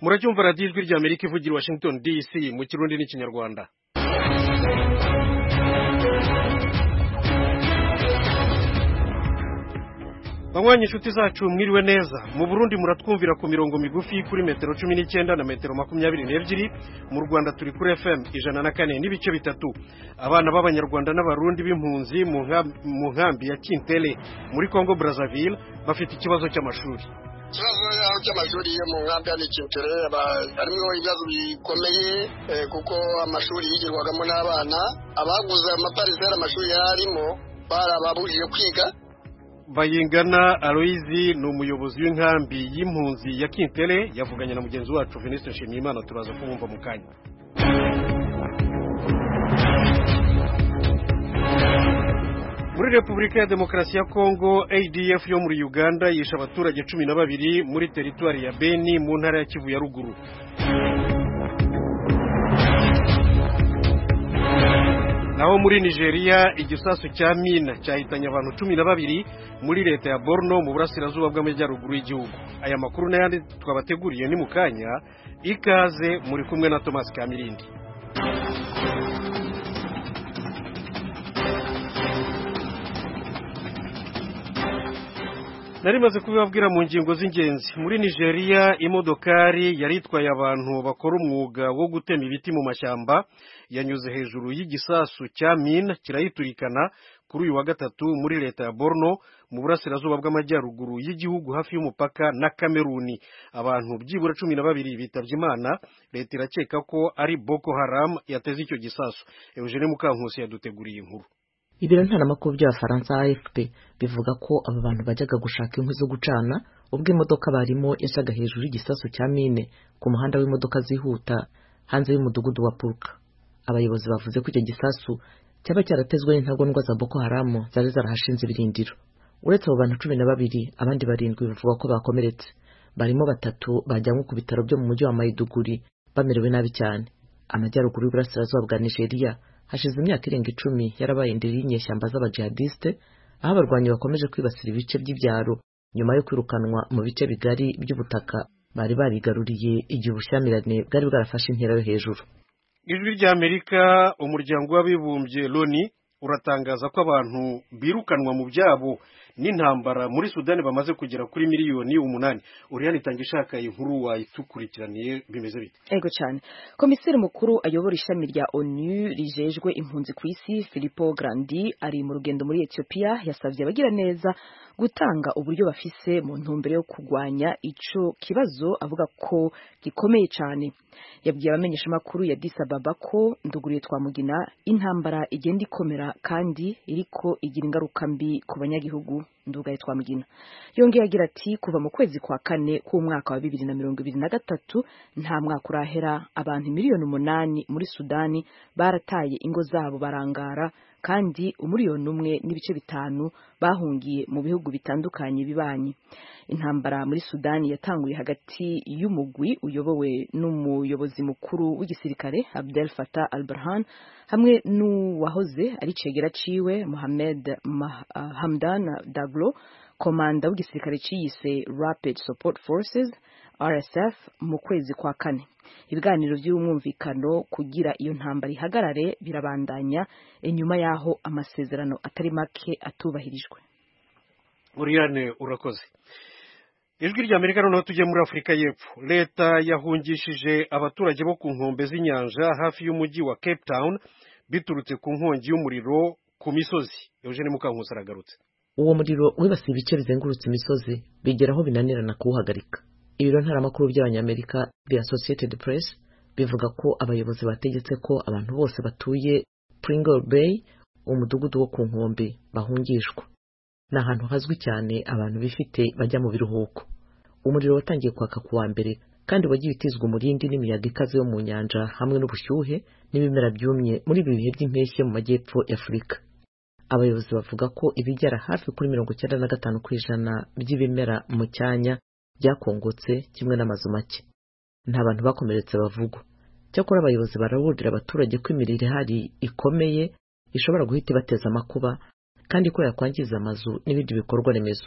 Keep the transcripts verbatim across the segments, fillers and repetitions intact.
muracyumva radiyo ijwi rya Amerika ivugira Washington D C mu Kirundi n'Ikinyarwanda. Banywanyi inshuti zacu mwiriwe neza. Mu Burundi muratwumvira ku mirongo migufi kuri metero cumi n'icyenda na metero makumyabiri n'ebyiri, mu Rwanda turi kuri F M ijana na kane n'ibice bitatu. Abana b'Abanyarwanda n'Abarundi b'impunzi mu nkambi ya Kintele muri Congo Brazzaville bafite ikibazo cy'amashuri. Ikibazo cy'amashuri yo mu nkambi ya Kintele harimo ibibazo bikomeye kuko amashuri yigirwagamo n'abana, abaguze amaparisera amashuri yarimo barababujije kwiga. Bayingana Aloyizi ni umuyobozi w'inkambi y'impunzi ya Kintele yavuganye na mugenzi wacu Venuste Nshimiyimana, turaza kumwumva mu kanya. Muri Repubulika ya Demokarasi ya Kongo, A D F yo muri Uganda yishe abaturage cumi na babiri muri teritwari ya Beni mu ntara ya Kivu ya ruguru. Naho muri Nigeria igisasu cya mina cyahitanye abantu cumi na babiri muri leta ya Borno mu burasirazuba bw'amajyaruguru y'igihugu. Aya makuru n'ayandi twabateguriye ni mu kanya, ikaze muri kumwe na Thomas Kamirindi. Narimaze kubibabwira mu ngingo z'ingenzi. Muri Nigeria imodokari yari itwaye abantu bakora umwuga wo gutema ibiti mu mashyamba yanyuze hejuru y'igisasu cya mina kirayiturikana kuri uyu wa gatatu muri leta ya Borno mu burasirazuba bw'amajyaruguru y'igihugu hafi y'umupaka na Kameruni. Abantu byibura cumi na babiri bitavye Imana. Leta irakeka ko ari Boko Haram yateze icyo gisasu. Eugene Mukankusi yaduteguriye inkuru. Ibiro ntaramakuru by'Abafaransa A F P bivuga ko aba bantu bajyaga gushaka inkwi zo gucana ubwo imodoka barimo yasaga hejuru y'igisasu cya mine ku muhanda w'imodoka zihuta hanze y'umudugudu wa Purka. Abayobozi bavuze ko icyo gisasu cyaba cyaratezwe n'intagondwa za Boko Haram zari zarahashinze ibirindiro. Uretse abo bantu cumi na babiri, abandi barindwi bivuga ko bakomeretse. Barimo batatu bajyanywe ku bitaro byo mu mujyi wa Maiduguri bamerewe nabi cyane. Amajyaruguru y'Uburasirazuba bwa Nigeria hashize imyaka irenga icumi yarabaye indiri y'inyeshyamba z'abajihadiste, aho abarwanyi bakomeje kwibasira ibice by'ibyaro nyuma yo kwirukanwa mu bice bigari by'ubutaka bari barigaruriye igihe ubushyamirane bwari bwarafashe intera yo hejuru. Ijwi rya Amerika, umuryango w'abibumbye Loni uratangaza ko abantu birukanwa mu byabo n'intambara muri Sudani bamaze kugera kuri miliyoni umunani. Uriani tangishaka inkuru wayitukurikiraniye bimeze bite? Ego cyane. Komiseri mukuru ayobora ishami rya ONU rijejwe impunzi ku isi Filippo Grandi ari mu rugendo muri Ethiopia, yasavye abagira neza gutanga uburyo bafise mu ntumbero yo kugwanya ico kibazo avuga ko gikomeye cyane. Yabwiye abamenyesha makuru ya Addis Ababa ko nduguriye twamugina intambara igenda ikomera kandi iriko igira ingaruka mbi ku banyagihugu ndugaye twamugina. Yongeye agira ati kuva mu kwezi kwa kane k'umwaka wa bibiri na mirongo ibiri na gatatu nta mwaka urahera abantu miliyoni umunani muri Sudani barataye ingo zabo barangara, kandi umuriyoni umwe n'ibice bitanu bahungiye mu bihugu bitandukanye bibanyi. Intambara muri Sudani yatanguye hagati y'umugwi uyobowe n'umuyobozi mukuru w'igisirikare Abdel Fattah al-Burhan hamwe n'uwahoze ari cegera ciwe Mohamed Hamdan Daglo, komanda w'igisirikare ciyise Rapid Support Forces R S F mu kwezi kwa kane. Ibiganiro by'umwumvikano kugira iyo ntambara ihagarare birabandanya inyuma yaho amasezerano atari make atubahirijwe. Uriane urakoze. Ijwi rya Amerika noneho tujye muri Afurika y'Epfo. Leta yahungishije abaturage bo ku nkombe z'inyanja hafi y'umujyi wa Cape Town biturutse ku nkongi y'umuriro ku misozi. Eugene Mukankusi aragarutse. Uwo muriro wibasiye ibice bizengurutse imisozi bigeraho binanirana kuwuhagarika. Ibiro ntaramakuru by'Abanyamerika The Associated Press bivuga ko abayobozi bategetse ko abantu bose batuye Pringle Bay, umudugudu wo ku nkombe, bahungishwa. Ni ahantu hazwi cyane abantu bifite bajya mu biruhuko. Umuriro watangiye kwaka kuwa mbere kandi wagiye utizwa umurindi n'imiyaga ikaze yo mu nyanja hamwe n'ubushyuhe n'ibimera byumye muri ibi bihe by'impeshyi mu majyepfo ya Afurika. Abayobozi bavuga ko ibigera hafi kuri mirongo icyenda na gatanu ku ijana by'ibimera mu cyanya byakongotse kimwe n'amazu make. Nta bantu bakomeretse bavugwa. Cyakora abayobozi baraburira abaturage ko imirire ihari ikomeye ishobora guhita ibateza amakuba kandi ko yakwangiza amazu n'ibindi bikorwa remezo.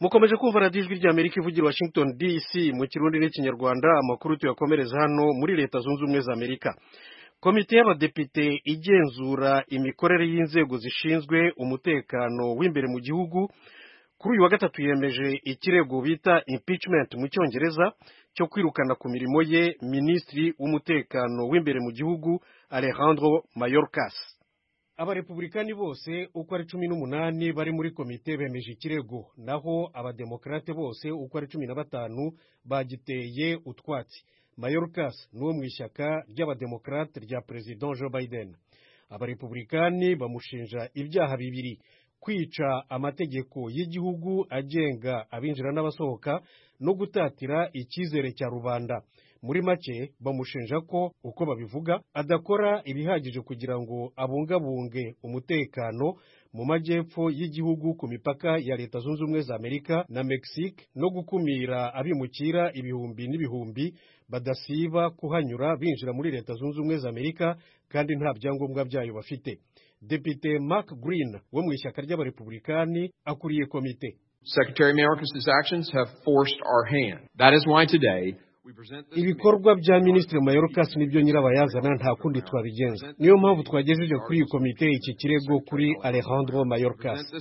mukomeje kumva radiyo ijwi ry'Amerika ivugira Washington D C mu kirundi n'ikinyarwanda. Amakuru tuyakomereza hano muri Leta Zunze Ubumwe za Amerika. Komite y'abadepite igenzura imikorere y'inzego zishinzwe umutekano w'imbere mu gihugu kuri uyu wa gatatu yemeje ikirego bita impeachment mu Cyongereza cyo kwirukana ku mirimo ye Minisitiri w'umutekano w'imbere mu gihugu Alejandro Mayorkas. Abarepublikani bose uko ari cumi n'umunani bari muri komite bemeje ikirego, naho abademokrate bose uko ari cumi na batanu bagiteye utwatsi. Mayorkas nuwo mu ishyaka ry'abademokrate rya President Joe Biden. Abarepublikani bamushinja ibyaha bibiri: kwica amategeko y'igihugu agenga abinjira n'abasohoka no gutatira icyizere cya rubanda. Muri make bamushinja ko uko babivuga adakora ibihagije kugira ngo abungabunge umutekano mu majyepfo y'igihugu ku mipaka ya Leta Zunze Ubumwe za Amerika na Mexique no gukumira abimukira ibihumbi n'ibihumbi badasiba kuhanyura binjira muri Leta Zunze Ubumwe za Amerika kandi nta byangombwa byayo bafite. Depite Mark Green wo mu ishyaka ry'abarepublikani akuriye komite. Secretary Mayorkas' actions have forced our hand. That is why today ibikorwa bya Minisitiri Mayorkas nibyo nyirabayazana, nta kundi twabigenza. Niyo mpamvu twagejeje kuri iyi komite iki kirego kuri Alejandro Mayorkas.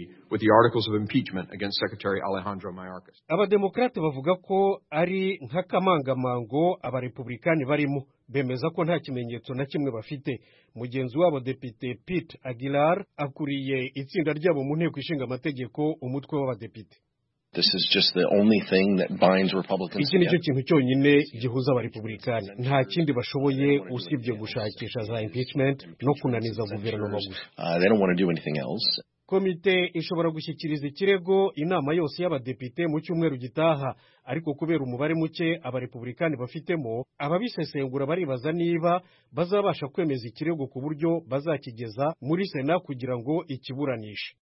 Abademokrate bavuga ko ari nk'akamangamango abarepublikani barimo, bemeza ko nta kimenyetso na kimwe bafite. Mugenzi wabo Depite Pete Aguilar akuriye itsinda ryabo mu nteko ishinga amategeko umutwe w'abadepite. This is just the only thing that binds Republicans. Iki nicyo kintu cyonyine gihuza abarepublikani, nta kindi bashoboye usibye gushakisha za impeachment no kunaniza guverinoma gusa. Uh, they don't want to do anything else. Komite ishobora gushyikiriza ikirego inama yose y'abadepite mu cyumweru gitaha, ariko kubera umubare muke abarepublikani bafitemo, ababisesengura baribaza niba bazabasha kwemeza ikirego ku buryo bazakigeza muri Sena kugira ngo ikiburanishe.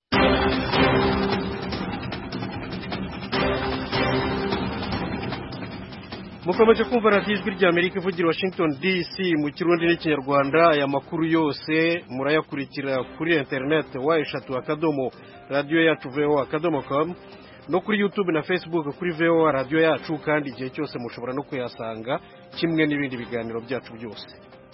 Mukomeje kumva radiyo ijwi ry'Amerika ivugira Washington D C mu kirundi n'ikinyarwanda. Aya makuru yose murayakurikira kuri internet wa eshatu akadomo radio yacu V O A akadomo com no kuri YouTube na Facebook kuri V O A radio yacu, kandi igihe cyose mushobora no kuyasanga kimwe n'ibindi biganiro byacu byose.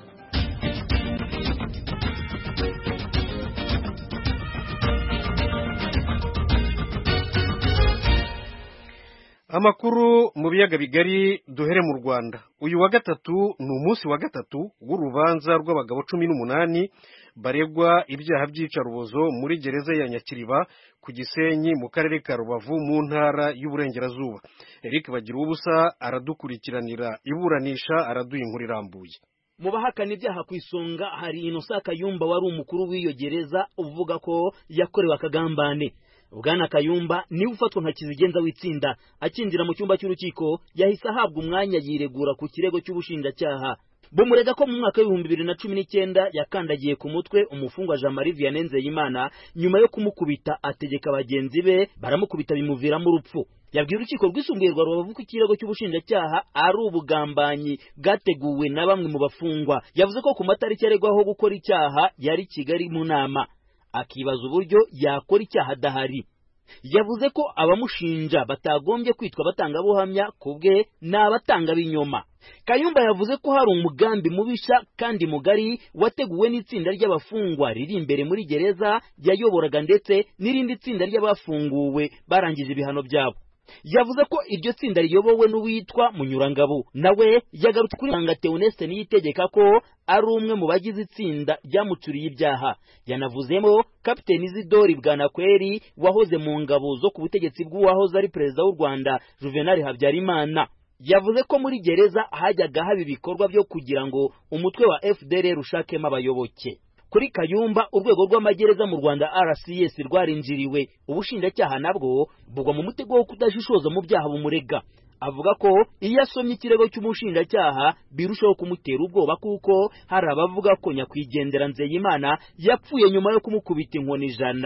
Amakuru mu biyaga bigari duhere mu Rwanda. Uyu wa gatatu ni umunsi wa gatatu w'urubanza rw'abagabo cumi n'umunani baregwa ibyaha by'icarubozo muri gereza ya Nyakiriba ku Gisenyi mu karere ka Rubavu mu ntara y'Uburengerazuba. Eric Bagiruwubusa aradukurikiranira iburanisha, araduha inkuru irambuye. Mu bahakana ibyaha ku isonga hari Innocent Kayumba wari umukuru w'iyo gereza uvuga ko yakorewe akagambane. Bwana Kayumba niwe ufatwa nka kizigenza w'itsinda. Akinjira mu cyumba cy'urukiko yahise ahabwa umwanya yiregura ku kirego cy'ubushinjacyaha. Bumurega ko mu mwaka w'ibihumbi bibiri na cumi n'icyenda yakandagiye ku mutwe umufungwa Jean Marie Vianney Nzeyimana, nyuma yo kumukubita ategeka bagenzi be baramukubita bimuviramo urupfu. Yabwiye urukiko rwisumbuye rwa Rubavu ko ikirego cy'ubushinjacyaha ari ubugambanyi bwateguwe na bamwe mu bafungwa. Yavuze ko ku matariki aregwaho gukora icyaha yari Kigali mu nama, akibaza uburyo yakora icyaha adahari. Yavuze ko abamushinja batagombye kwitwa batangabuhamya kubwe n'abatanga binyoma. Kayumba yavuze ko hari umugambi mubisha kandi mugari wateguwe n'itsinda ry'abafungwa riri imbere muri gereza yayoboraga, ndetse n'irindi tsinda ry'abafunguwe barangije ibihano byabo. Yavuze ko iryo tsinda riyobowe n'uwitwa Munyurangabo, nawe yagarutse kuri Muganga Theoneste Niyitegeka ko ari umwe mu bagize itsinda ryamucuriye ibyaha. Yanavuzemo Kapiteni Isidori Bwanakweri wahoze mu ngabo zo ku butegetsi bw'uwahoze ari perezida w'u Rwanda Juvenal Habyarimana. Yavuze ko muri gereza hajyaga haba ibikorwa byo kugira ngo umutwe wa F D L R ushakemo abayoboke. Kuri Kayumba urwego rw'amagereza mu Rwanda R C S rwarinjiriwe, ubushinjacyaha nabwo bugwa mu mutego wo kudashishoza mu byaha bumurega. Avuga ko iyo asomye ikirego cy'umushinjacyaha birushaho kumutera ubwoba kuko hari abavuga ko nyakwigendera Nzeyimana yapfuye nyuma yo kumukubita inkoni ijana.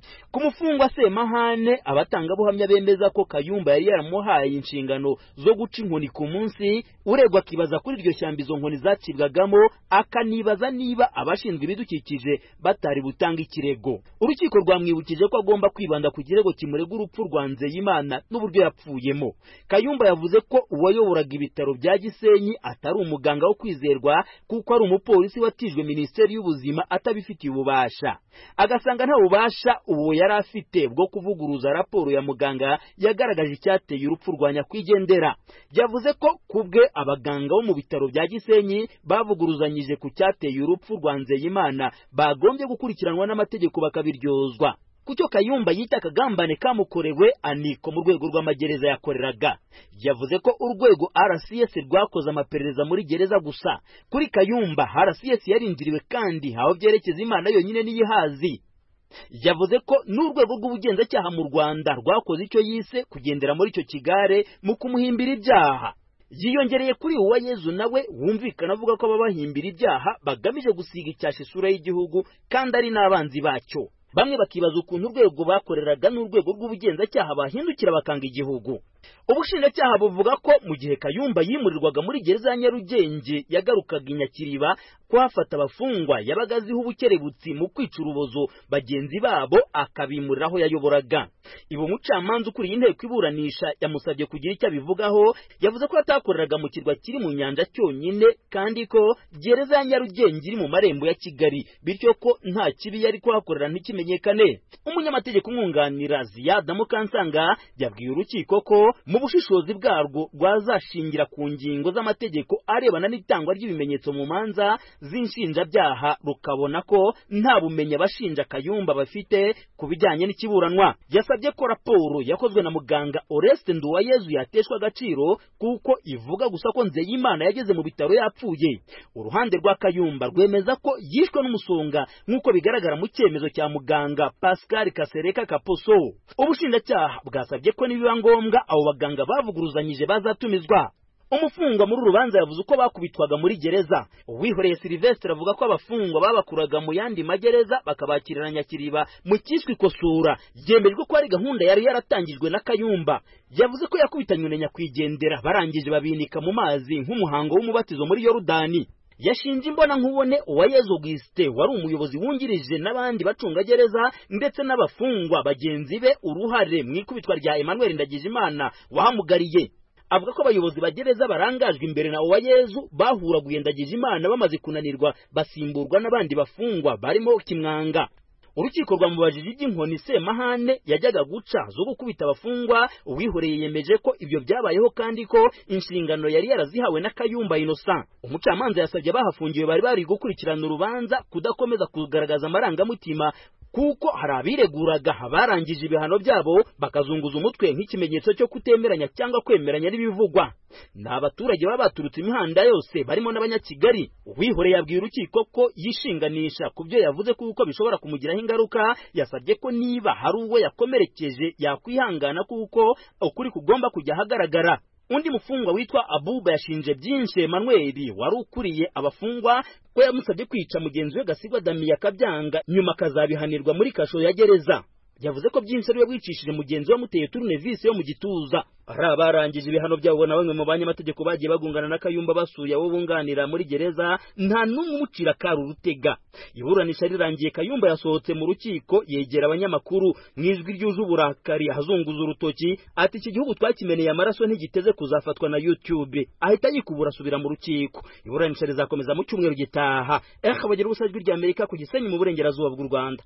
Ku mufungwa Semahane abatangabuhamya bemeza ko Kayumba yari yaramuhaye inshingano zo guca inkoni ku munsi, uregwa akibaza kuri iryo shyamba izo nkoni zacibwagamo, akanibaza niba abashinzwe ibidukikije batari butanga ikirego. Urukiko rwamwibukije ko agomba kwibanda ku kirego kimurega urupfu rwa Nzeyimana n'uburyo yapfuyemo. Kayumba yavuze ko uwayoboraga ibitaro bya Gisenyi atari umuganga wo kwizerwa kuko ari umupolisi watijwe Minisiteri y'Ubuzima atabifitiye ububasha, agasanga nta bubasha uwo yari afite bwo kuvuguruza raporo ya muganga yagaragaje icyateye urupfu rwa nyakwigendera. Yavuze ko kubwe abaganga bo mu bitaro bya Gisenyi bavuguruzanyije ku cyateye urupfu rwa Nzeyimana bagombye gukurikiranwa n'amategeko bakabiryozwa. Kucyo Kayumba yita akagambane kamukorewe aniko mu rwego rw'amagereza yakoreraga. Yavuze ko urwego R C S rwakoze amaperereza muri gereza gusa. Kuri Kayumba R C S yarindiriwe kandi aho byerekeza Imana yonyine niyihazi. Yavuze ko n'urwego rw'ubugenzacyaha mu Rwanda rwakoze icyo yise kugendera muri icyo kigare mu kumuhimbira ibyaha. Yiyongereye kuri Uwayezu nawe wumvikana avuga ko ababahimbira ibyaha bagamije gusiga icyasha isura y'igihugu kandi ari n'abanzi bacyo. Bamwe bakibaza ukuntu urwego bakoreraga n'urwego rw'ubugenzacyaha bahindukira bakanga igihugu. Ubushinjacyaha buvuga ko mu gihe Kayumba yimurirwaga muri gereza ya Nyarugenge yagarukaga inyakiriba kuhafata abafungwa yabagaziho ubukerebutsi mu kwica urubozo bagenzi babo akabimurira aho yayoboraga. Ibo mucamanza ukuriye inteko iburanisha yamusabye kugira icyo abivugaho, yavuze ko atakoreraga mu kirwa kiri mu nyanja cyonyine kandi ko gereza ya Nyarugenge iri mu marembo ya Kigali, bityo ko nta kibi yari kuhakorera ntikimenyekane. Umunyamategeko umwunganira Ziyada Mukansanga yabwiye urukiko ko mu bushishozi bwarwo rwazashingira ku ngingo z'amategeko arebana n'itangwa ry'ibimenyetso mu manza z'inshinjabyaha rukabona ko nta bumenyi abashinja Kayumba bafite ku bijyanye n'ikiburanwa. Yasabye ko raporo yakozwe na muganga Oreste Nduwayezu yateshwa agaciro kuko ivuga gusa ko Nzeyimana yageze mu bitaro yapfuye. Uruhande rwa Kayumba rwemeza ko yishwe n'umusonga nk'uko bigaragara mu cyemezo cya muganga Pascal Kasereka Kaposo. Ubushinjacyaha bwasabye ko nibiba ngombwa abo baganga bavuguruzanyije bazatumizwa. Umufungwa muri urubanza yavuze uko bakubitwaga muri gereza. Uwihoreye Sylvestre avuga ko abafungwa babakuraga mu yandi magereza bakabakirana Nyakiriba mu cyiswe Kosura. Yemejwe ko ari gahunda yari yaratangijwe na Kayumba. Yavuze ko yakubitanywe na nyakwigendera barangije babinika mu mazi nk'umuhango w'umubatizo muri Yorodani. Yashinje imbona nkubone Uwayezu Auguste wari umuyobozi wungirije n'abandi bacunga gereza ndetse n'abafungwa bagenzi be uruhare mu ikubitwa rya Emmanuel Ndagijimana wahamugariye. Avuga ko abayobozi bagereza barangajwe imbere na Uwayezu bahuraguye Ndagijimana bamaze kunanirwa basimburwa n'abandi bafungwa barimo Kimwanga. Urukiko rwamubajije iby'inkoni Semahane yajyaga guca zo gukubita abafungwa. Uwihoreye yemeje ko ibyo byabayeho kandi ko inshingano yari yarazihawe na Kayumba Innocent. Umucamanza yasabye bahafungiwe bari bari gukurikirana urubanza kudakomeza kugaragaza amarangamutima kuko hari abireguraga barangije ibihano byabo bakazunguza umutwe nk'ikimenyetso cyo kutemeranya cyangwa kwemeranya n'ibivugwa. N'abaturage baba baturutse imihanda yose barimo n'abanyakigali. Uwihoreye yabwiye urukiko ko yishinganisha ku byo yavuze kuko bishobora kumugiraho ingaruka. Yasabye ko niba hari uwo yakomerekeje yakwihangana kuko ukuri kugomba kujya ahagaragara. Undi mufungwa witwa Abuba yashinje byinshi Emmanuel wari ukuriye abafungwa ko yamusabye kwica mugenzi we Gasigwa Damien akabyanga nyuma akazabihanirwa muri kasho ya gereza. Yavuze ko byinshi ari we wicishije mugenzi we muteye tournevis yo mu gituza. Ari abarangije ibihano byabo na bamwe mu banyamategeko bagiye bagungana na Kayumba basuye abo bunganira muri gereza nta numwe umucira karu rutega. Iburanisha rirangiye Kayumba yasohotse mu rukiko yegera abanyamakuru mwijwi ryuje uburakari ahazunguza urutoki ati iki gihugu twakimeneye amaraso ntigiteze kuzafatwa na YouTube. Ahita yikubura asubira mu rukiko. Iburanisha rizakomeza mu cyumweru gitaha. Eh abagira ubusajwi rya Amerika ku Gisenyi mu burengerazuba bw'u Rwanda.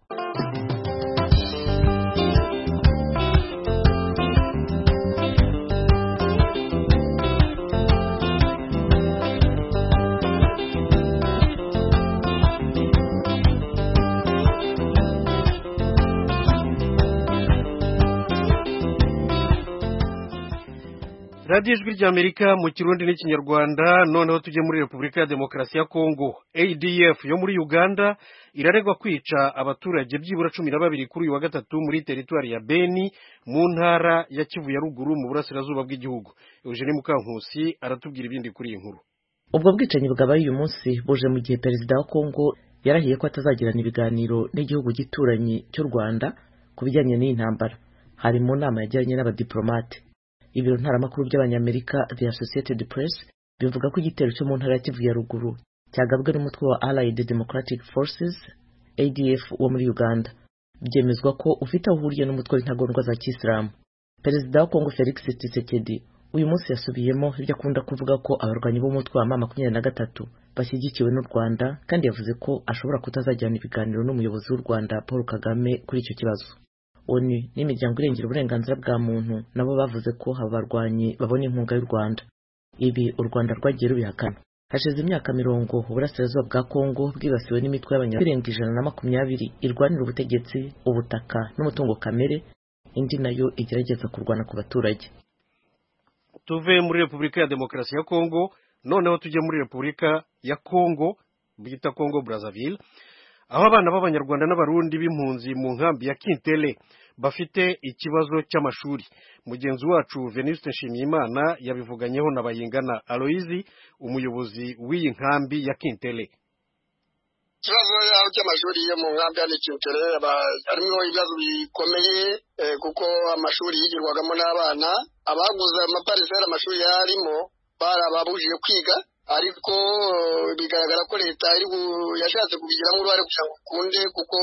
Radio Ijwi ry'Amerika mu Kirundi n'Ikinyarwanda. Noneho tujye muri Repubulika ya Demokarasi ya Kongo. A D F yo muri Uganda iraregwa kwica abaturage byibura cumi na babiri kuri uyu wa gatatu muri teritwari ya Beni mu ntara ya Kivu ya ruguru mu burasirazuba bw'igihugu. Eugene Mukankusi aratubwira ibindi kuri iyi nkuru. Ubwo bwicanyi bwabaye uyu munsi buje mu gihe perezida wa Kongo yarahiye ko atazagirana ibiganiro n'igihugu gituranyi cy'u Rwanda ku bijyanye n'iyi ntambara. Hari mu nama yajyanye n'abadiplomate. Ibiro ntaramakuru by'abanyamerika The Associated Press bivuga ko igitero cyo mu ntara ya Kivu ya ruguru cyagabwe n'umutwe wa Allied Democratic Forces A D F wo muri Uganda. Byemezwa ko ufite aho uhuriye n'umutwe w'intagondwa za Kisilamu. Perezida wa Kongo Felix Tshisekedi uyu munsi yasubiyemo ibyo akunda kuvuga ko abarwanyi b'umutwe wa makumyabiri na gatatu bashyigikiwe n'u Rwanda, kandi yavuze ko ashobora kutazajyana ibiganiro n'umuyobozi w'u Rwanda Paul Kagame kuri icyo kibazo. ONU n'imiryango irengera uburenganzira bwa muntu nabo bavuze ko aba barwanyi babona inkunga y'u Rwanda. Ibi u Rwanda rwagiye rubihakana. Hashize imyaka mirongo uburasirazuba bwa Kongo bwibasiwe n'imitwe y'abanyarwanda ijana na makumyabiri irwanira ubutegetsi, ubutaka n'umutungo kamere, indi nayo igerageza kurwana ku baturage. Tuve muri Repubulika ya Demokarasi ya Kongo noneho tujye muri Repubulika ya Kongo bita Kongo Brazzaville, aho abana b'abanyarwanda n'abarundi b'impunzi mu nkambi ya Kintele bafite ikibazo cy'amashuri. Mugenzi wacu Venuste Nshimiyimana yabivuganyeho na Bayingana Aloyizi, umuyobozi w'iyi nkambi ya Kintele. Ikibazo cy'amashuri yo mu nkambi ya Kintele harimo ibibazo bikomeye kuko amashuri yigirwagamo n'abana, abaguze amaparisera amashuri yarimo barababujije kwiga, ariko bigaragara ko leta yashatse kubigiramo uruhare kugira ngo ukunde, kuko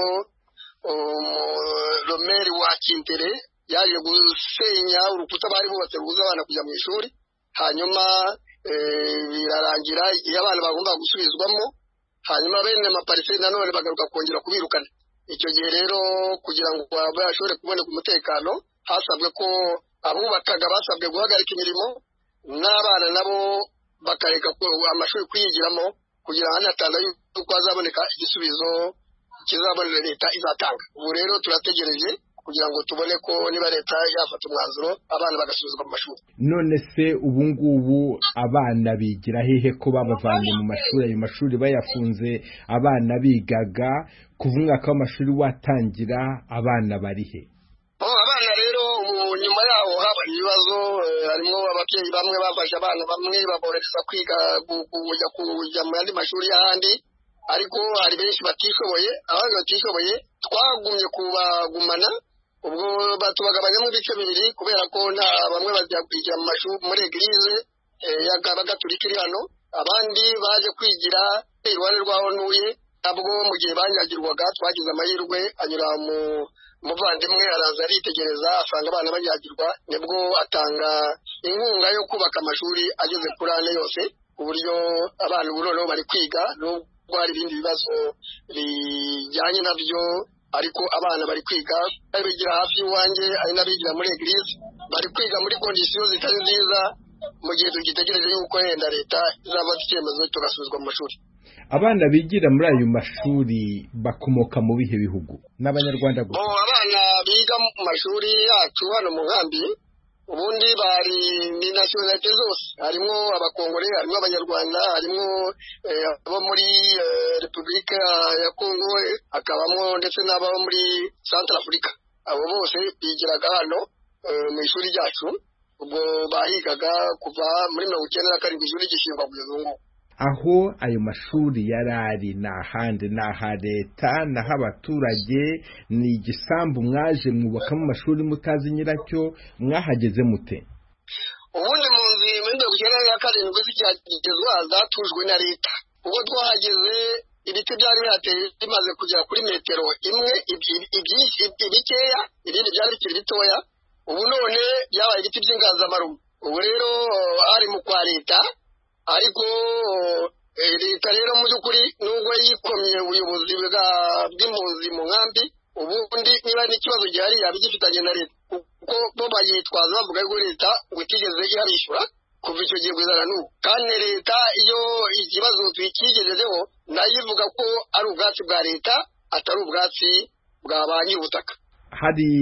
Romeri wa Kintele yaje gusenya urukuta bari bubatse rubuza abana kujya mu ishuri, hanyuma birarangira igihe abana bagomba gusubizwamo, hanyuma bene amapariseri nanone bagaruka kongera kubirukana. Icyo gihe rero kugira ngo bashobore kuboneka umutekano, hasabwe ko abubakaga basabwe guhagarika imirimo, n'abana nabo bakareka amashuri kwiyigiramo, kugira ngo hanatanga yuko hazaboneka igisubizo kizabonera leta izatanga. Ubu rero turategereje kugira ngo tubone ko niba leta yafata umwanzuro abana bagasubizwa mu mashuri. None se ubu ngubu abana bigira hehe ko babavanye mu mashuri? Ayo mashuri bayafunze abana bigaga kuva umwaka w'amashuri watangira, abana bari he? Oh, abana rero nyuma yaho haba ibibazo, harimo ababyeyi bamwe bafashe abana bamwe baboreza kwiga kujya kujya mu yandi mashuri y'ahandi, ariko hari benshi batishoboye. Abandi batishoboye twagumye kubagumana, ubwo batubagabanyamo ibice bibiri, kubera ko nta bamwe bajya kwigira mu mashuri muri eglise y'Abagatolika iri hano, abandi baje kwigira iruhande rwaho ntuye. Nabwo mu gihe banyagirwaga twagize amahirwe, anyura mu umuvandimwe araza aritegereza asanga abana banyagirwa, nibwo atanga inkunga yo kubaka amashuri ageze kuri ane yose, ku buryo abana ubu noneho bari kwiga, nubwo hari ibindi bibazo bijyanye nabyo, ariko abana bari kwiga. Ari bigira hafi y'uwanjye, ari n'abigira muri eglise, bari kwiga muri kondisiyo zitari nziza, mu gihe tugitegereje yuko yenda leta izafata icyemezo tugasubizwa mu mashuri. Abana bigira muri ayo mashuri bakomoka mu bihe bihugu? N'abanyarwanda gusa? Oh, abana biga mu mashuri yacu hano mu nkambi ubundi bari ni nationalite zose, harimo abakongore, harimo abanyarwanda, harimo abo muri Repubulika ya Kongo, akabamo ndetse n'abo muri Central Africa. Abo bose bigiraga hano mu ishuri ryacu, ubwo bahigaga kuva muri mirongo icyenda na karindwi ishuri gishingwa kugeza ubu. Aho ayo mashuri yarari n'ahandi, n'aha leta n'aho abaturage, ni igisambu mwaje mwubakamo amashuri mutazi nyiracyo, mwahageze mute? Ubundi mu nzi muri mirongo icyenda na karindwi zikigezwa zatujwe na leta, ubwo twahageze ibiti byari bihateye bimaze kugera kuri metero imwe ibikeya, ibindi byari bikiri bitoya. Ubu none byabaye ibiti by'inganzamarumbu. Ubu rero ari mu kwa leta, ariko leta rero mu by'ukuri nubwo yikomye ubuyobozi bw'impunzi mu nkambi, ubundi niba n'ikibazo gihari yabigifitanye na leta, kuko bo bayitwaza bavuga ko leta ngo itigeze ihabishyura kuva icyo gihe kugeza n'ubu. Kandi leta iyo ikibazo tuyikigejejeho nayo ivuga ko ari ubwatsi bwa leta atari ubwatsi bwa ba nyir'ubutaka. Hari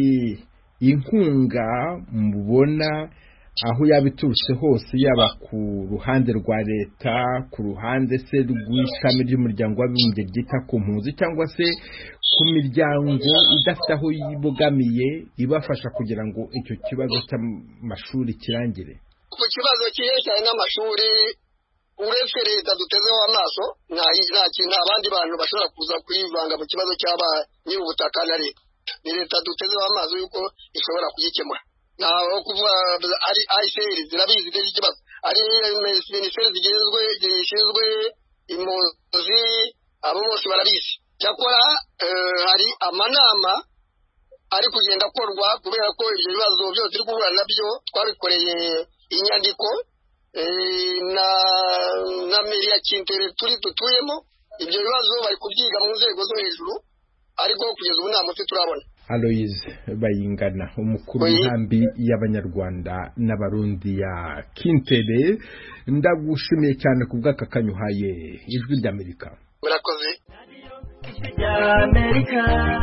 inkunga mubona aho yabiturutse hose, yaba ku ruhande rwa leta, ku ruhande se rw'ishami ry'umuryango w'abibumbye ryita ku mpunzi, cyangwa se ku miryango idafite aho yibogamiye ibafasha kugira ngo icyo kibazo cy'amashuri kirangire? Ku kibazo cyerekeranye n'amashuri, uretse leta dutezeho amaso, nta nta abandi bantu bashobora kuza kwivanga mu kibazo cy'aba nyir'ubutaka na leta. leta ni leta dutezeho amaso yuko ishobora kugikemura naho kuvuga ari I C R zirabizi neza ikibazo ari minisiteri zigenzwe zishinzwe impunzi abo bose barabizi cyakora hari amanama ari kugenda akorwa kubera ko ibyo bibazo byose turi guhura nabyo twabikoreye inyandiko na na meri ya Kintere turi dutuyemo ibyo bibazo bari kubyiga mu nzego zo hejuru ariko kugeza ubu nta muti turabona. Aloise Bayingana umukuru w'inkambi y'abanyarwanda n'abarundi ya Kintere ndagushimiye cyane kubw'aka kanyuhaye ijwi ry'Amerika. Murakoze. Amerika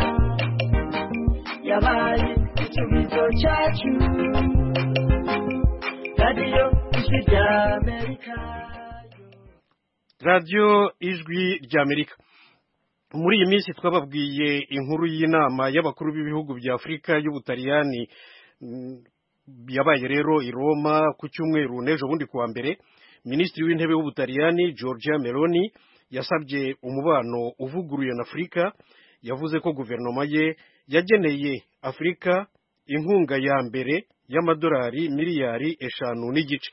yabaye ikibizo cyacu radio ijwi ry'Amerika radio ijwi ry'Amerika. Muri iyi minsi twababwiye inkuru y'inama y'abakuru b'ibihugu bya Afurika y'Ubutaliyani yabaye rero i Roma ku cyumweru n'ejo bundi kuwa mbere. Minisitiri w'intebe w'Ubutaliyani Giorgia Meloni yasabye umubano uvuguruye na Afurika. Yavuze ko guverinoma ye yageneye Afurika inkunga ya mbere y'amadolari miliyari eshanu n'igice.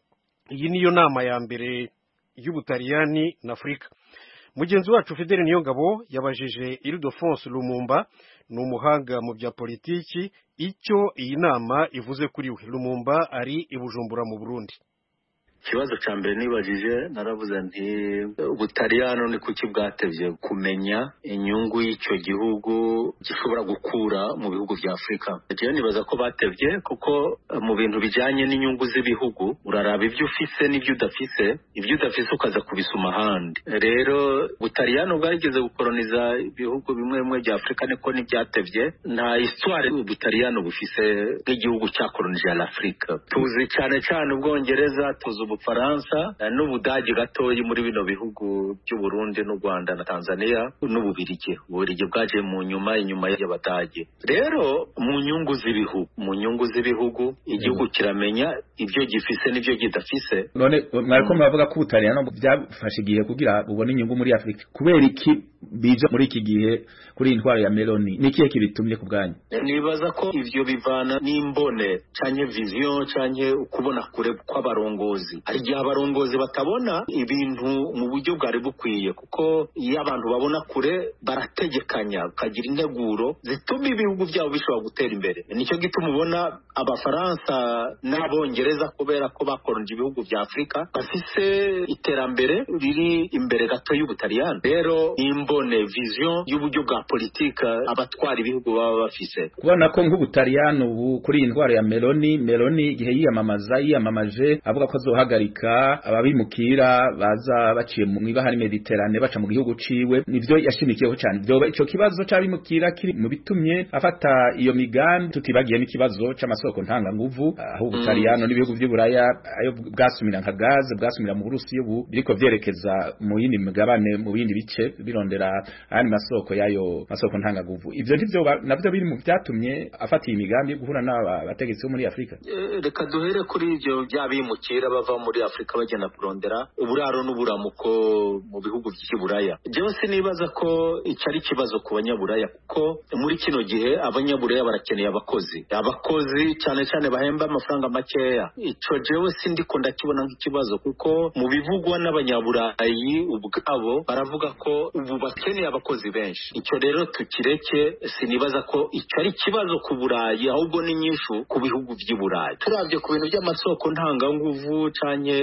Iyi niyo nama ya mbere y'Ubutaliyani na Afurika. Mugenzi wacu Fidele Niyongabo yabajije Ildefonse Lumumba ni umuhanga mu bya politiki icyo iyi nama ivuze kuri we. Lumumba ari i Bujumbura mu Burundi. Ikibazo cya mbere nibajije naravuze nti Ubutaliyano ni kuki bwatevye kumenya inyungu y'icyo gihugu gishobora gukura mu bihugu bya Afurika. Je nibaza ko batevye kuko mu bintu bijanye n'inyungu z'ibihugu uraraba ibyo ufise n'ibyo udafise, ibyo udafise ukaza kubisuma handi. Rero Ubutaliyano bwarigeze gukoloniza ibihugu bimwe bimwe bya Afurika niko n'ibyatevye. Nta histoire Ubutaliyano bufise nk'igihugu cyakolonije Afurika. Tuzi cyane cyane Ubwongereza, tuzi Ubufaransa n'Ubudage gatoyi muri bino bihugu by'u Burundi n'u Rwanda na Tanzania n'Ububirigi. Ububirigi bwaje mu nyuma inyuma y'Abadage. Rero mu nyungu z'ibihugu mu nyungu z'ibihugu igihugu kiramenya ibyo gifise n'ibyo kidafise. None mwariko muravuga ko Ubutaliyano byafashe igihe kugira ubone inyungu muri Afurika. Kubera iki bija muri iki gihe kuri intwaro ya Meloni? Ni kiye kibitumye ku bwanyu? Nibaza ko ivyo bivana n'imbone canke vision canke ukubona kure kw'abarongozi. Hari igihe abarongozi batabona ibintu mu buryo bwari bukwiye kuko iyo abantu babona kure barategekanya ukagira integuro zituma ibihugu byabo bishobora gutera imbere. Nicyo gituma ubona Abafaransa n'Abongereza kubera ko bakolonije ibihugu bya Afurika bafise iterambere riri imbere gato y'Ubutaliyano. Rero imbone vision y'uburyo bwa politika abatwara ibihugu baba bafise. Kubona ko nk'Ubutaliyano ubu kuri intwaro ya Meloni Meloni igihe yiyamamaza yiyamamaje avuga ko azohagarika ababimukira baza baciye mu ibahari Mediterane baca mu gihugu ciwe, nivyo yashimikiyeho cyane. Byo ico kibazo c'abimukira kiri mu bitumye afata iyo migambi. Tutibagiye n'ikibazo c'amasoko ntanga nguvu aho Ubutaliyano n'ibihugu by'Uburaya ayo bwasumira nka gaze bwasumira mu Burusiya ubu biriko vyerekeza mu yindi migabane mu bindi bice birondera ayandi masoko yayo masoko ntanga nguvu. Ivyo ndivyo navyo biri mu byatumye afata iyi migambi yo guhura n'abategetsi bo muri Afurika. E, reka duhere kuri ivyo by'abimukira bava muri Afurika bagenda kurondera uburaro n'uburamuko mu bihugu by'Uburaya. Jewe sinibaza ko icari kibazo ku banyaburaya kuko muri kino gihe abanyaburaya barakeneye abakozi abakozi cyane cyane bahemba amafaranga makeya. Ico jewe sindiko ndakibona nk'ikibazo kuko mu bivugwa n'abanyaburayi ubwabo baravuga ko ubu bakeneye abakozi benshi. Ico rero tukireke, sinibaza ko ico ari kibazo ku Burayi ahubwo ni nyishu ku bihugu by'Uburayi. Turavye ku bintu by'amasoko ntanga nguvu canke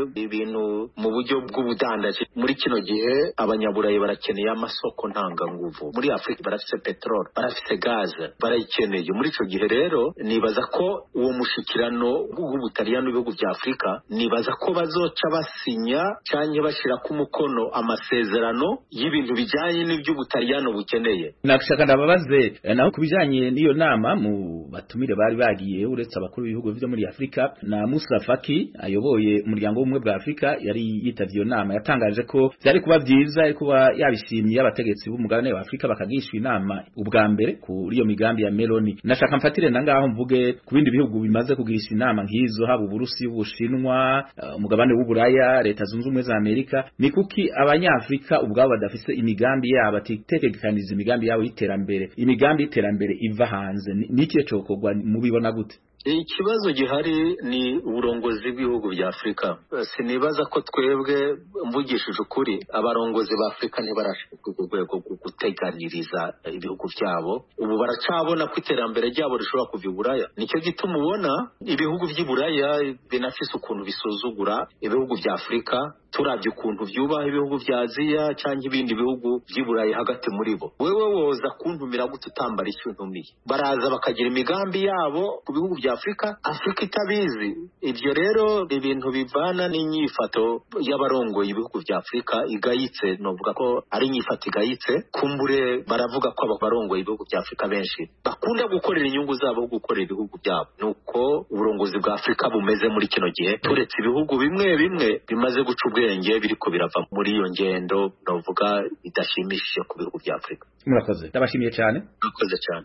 ibintu mu buryo bw'ubudandaji muri kino gihe abanyaburayi barakeneye amasoko ntanga nguvu. Muri Afurika barafise petrol, barafise gaze, barayikeneye. Muri ico gihe rero nibaza ko uwo mushikirano w'Ubutaliyano n'ibihugu bya Afurika nibaza ko bazoca basinya canke bashira ku mukono amasezerano y'ibintu bijanye n'ivy'Ubutaliyano bukeneye. Nakishaka ndababaze naho kubijanye n'iyo nama mu batumire bari bagiye uretse abakuru b'ibihugu byo muri Afurika na Musa Faki ayoboye umuryango w'umwe bwa Afurika yari yitavye iyo nama. Yatangaje ko byari kuba byiza kuba yabishimiye abategetsi b'umugabane wa Afurika bakagishwa inama ubwa mbere kuri iyo migambi ya Meloni. Nashaka mfatire nangaho mvuge ku bindi bihugu bimaze kugirisha inama nk'izo haba Uburusi, Ubushinwa, umugabane uh, w'Uburaya, Leta Zunze Ubumwe za Amerika. Ni kuki abanyafrika ubwabo badafise imigambi yabo atitegekaniza imigambi yabo y'iterambere imigambi y'iterambere iva hanze n'ikiye cyokorwa mubibona gute ikibazo gihari ni uburongozi bw'ibihugu bya Afrika sinibaza ko twebwe mvugishije ukuri abarongozi ba Afrika ntibarashika ku rwego rwo guteganiriza ibihugu byabo ubu baracabona ko iterambere ryabo rishobora kuva i Buraya nicyo gituma ubona ibihugu by'i Buraya binafise ukuntu bisuzugura ibihugu bya Afrika turabye ukuntu byubaha ibihugu bya Aziya cyangwa ibindi bihugu by'i Buraya hagati muri bo wewe woza kuntumira gute utambara icyo ntumiye baraza bakagira imigambi yabo ku bihugu bya Afrika Afrika itabizi ibyo rero ibintu bivana n'inyifato y'abarongoye ibihugu bya Afrika igayitse novuga ko ari inyifato igayitse kumbure baravuga ko abarongoye ibihugu bya Afrika benshi bakunda gukorera inyungu zabo gukorera ibihugu byabo nuko uburongozi bwa Afrika bumeze muri kino gihe turetse ibihugu bimwe bimwe bimaze guca ubwenge biriko birava muri iyo ngendo novuga idashimishije ku bihugu bya Afrika murakoze ndabashimiye cyane murakoze cyane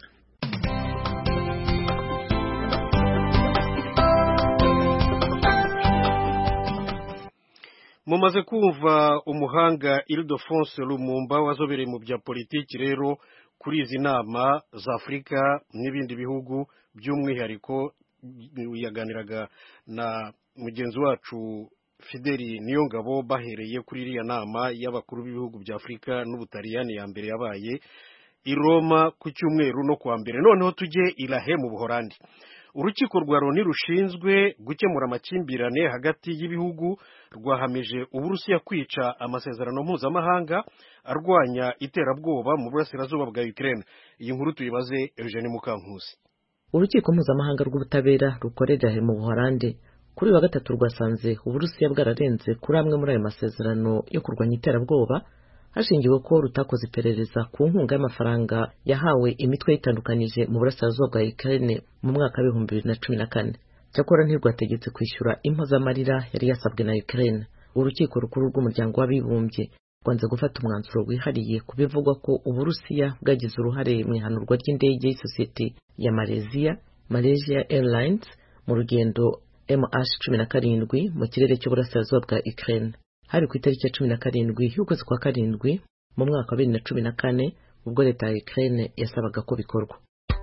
mumaze kumva umuhanga Ildefonse Lumumba wazobereye mu bya politiki rero kuri izi nama za Afrika n'ibindi bihugu by'umwihariko yaganiraga na mugenzi wacu Fideli Niyongabo bahereye kuri iriya nama y'abakuru b'ibihugu bya Afrika n'Ubutaliyani ya mbere yabaye i Roma ku cyumweru no kuwa mbere noneho tujye i La Haye mu Buholandi urukiko rwa Loni rushinzwe gukemura amakimbirane hagati y'ibihugu rwahamije Uburusiya kwica amasezerano mpuzamahanga arwanya iterabwoba mu burasirazuba bwa Ukraine iyi nkuru tuyibaze Eugene Mukankusi urukiko mpuzamahanga rw'ubutabera rukorera mu Buholandi kuri wa gatatu rwasanze Uburusiya bwararenze kuri amwe muri ayo masezerano yo kurwanya iterabwoba hashingiwe ko rutakoze iperereza ku nkunga y'amafaranga yahawe imitwe yitandukanije mu burasirazuba bwa Ukraine mu mwaka w'ibihumbi bibiri na cumi na kane cyakora ntirwategetse kwishyura impozamarira yari yasabwe na Ukraine urukiko rukuru rw'umuryango w'abibumbye rwanze gufata umwanzuro wihariye ku bivugwa ko Uburusiya bwagize uruhare mu ihanurwa ry'indege y'isosiyete ya Malaysia Malaysia Airlines mu rugendo M H cumi na karindwi mu kirere cy'uburasirazuba bwa Ukraine hari ku itariki ya cumi na karindwi y'ukwezi kwa karindwi mu mwaka wa bibiri na cumi na kane ubwo leta ya Ukraine yasabaga ko bikorwa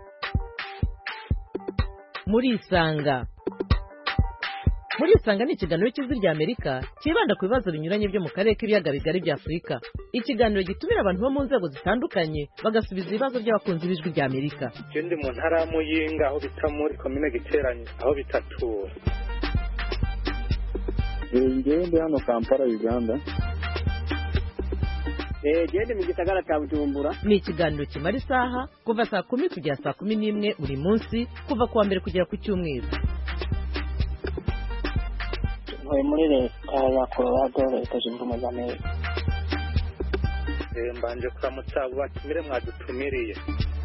muri isanga muri isanga ni ikiganiro cy'ijwi rya Amerika kibanda ku bibazo binyuranye byo mu karere k'ibiyaga bigari bya Afurika ikiganiro gitumira abantu bo mu nzego zitandukanye bagasubiza ibibazo by'abakunzi b'ijwi rya Amerika ndi mu ntara ya Muyinga aho bita muri komine Giteranyi aho bitatura Ngewe ndi hano Kampala Uganda. Eh gende mu gisagara cya Bujumbura. Ni ikiganiro kimara isaha kuva saa kumi kugera saa kumi n'imwe buri munsi kuva kuwa mbere kugera ku cyumweru. Ntuye muri leta ya Colorado leta zunze ubumwe za Amerika. Eh mbanje kuramutsa abo batumire mwadutumiriye.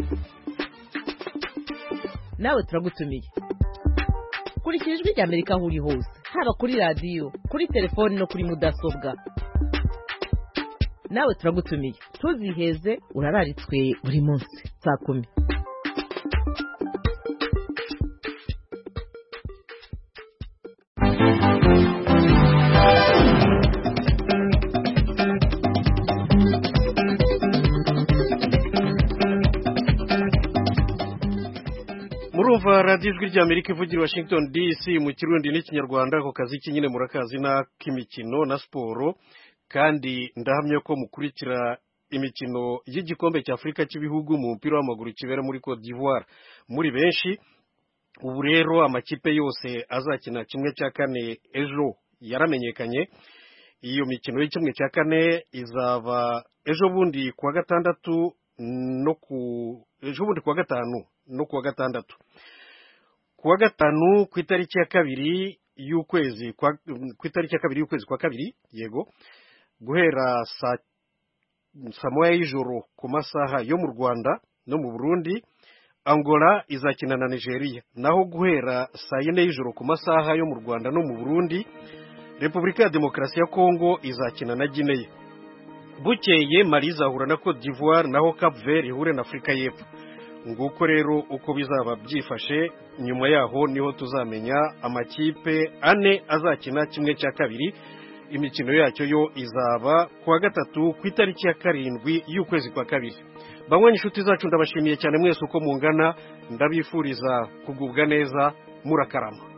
Nawe turagutumiye. Kurikira ijwi rya Amerika aho uri hose haba kuri radiyo kuri telefoni no kuri mudasobwa nawe turagutumiye tuziheze urararitswe buri munsi saa kumi murumva radiyo ijwi rya Amerika ivugira Washington D C mu kirundi n'ikinyarwanda ako kazi kinyine murakazi n'ak'imikino na siporo kandi ndahamye ko mukurikira imikino y'igikombe cya Afurika cy'ibihugu mu mupira w'amaguru kibera muri Cote d'Ivoire muri benshi ubu rero amakipe yose azakina kimwe cya kane ejo yaramenyekanye iyo mikino y'ikimwe cya kane izaba ejo bundi kuwa gatandatu no ku ejo bundi kuwa gatanu no kuwa gatandatu kuwa gatanu ku itariki ya kabiri y'ukwezi kwa ku itariki ya kabiri y'ukwezi kwa kabiri yego guhera saa saa moya y'ijoro ku masaha yo mu Rwanda no mu Burundi Angola izakina na Nigeria naho guhera saa yine y'ijoro ku masaha yo mu Rwanda no mu Burundi Repubulika ya Demokarasi ya Kongo izakina na Guinea bukeye Mali izahura na Cote d'Ivoire naho Cap Vert ihure na Afrika y'Epfo nguko rero uko bizaba byifashe nyuma yaho niho tuzamenya amakipe ane azakina kimwe cya kabiri imikino yacyo yo izaba kuwa gatatu ku itariki ya karindwi y'ukwezi kwa kabiri. Bamwe inshuti zacu ndabashimiye cyane mwese uko mungana, ndabifuriza kugubwa neza, murakarama.